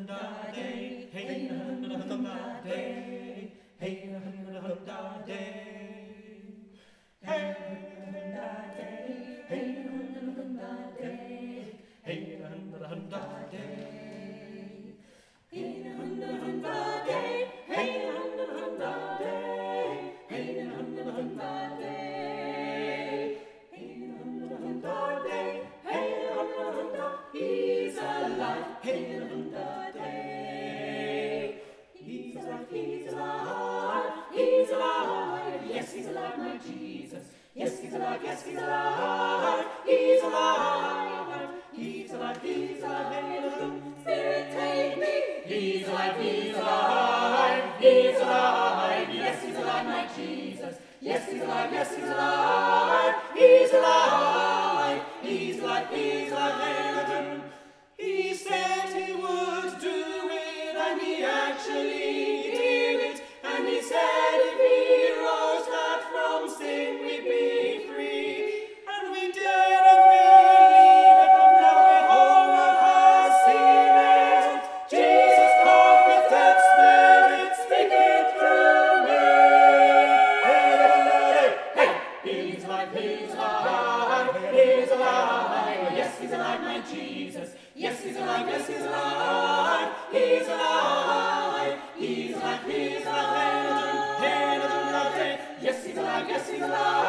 He's alive, hey, the day. He's alive, he's alive, he's alive. Yes, he's alive, my Jesus. Yes, he's alive, yes, he's alive. He's alive, he's alive, he's alive. Spirit, take me. He's alive, he's alive, he's alive. Yes, he's alive, my Jesus. Yes, he's alive, yes, he's alive. He's alive, he's alive, he's alive. He said he would do it, and he actually did it. And he said if he rose that from sin we'd be free. And we didn't believe it, but now we're all of us seen it. Jesus conquered that spirit, speaking through me. Hey, he's alive, he's alive, he's alive. Yes, he's alive, my Jesus. Yes, he's alive, yes, he's alive, he's alive, he's alive, he's alive, yes, he's alive, yes, he's alive.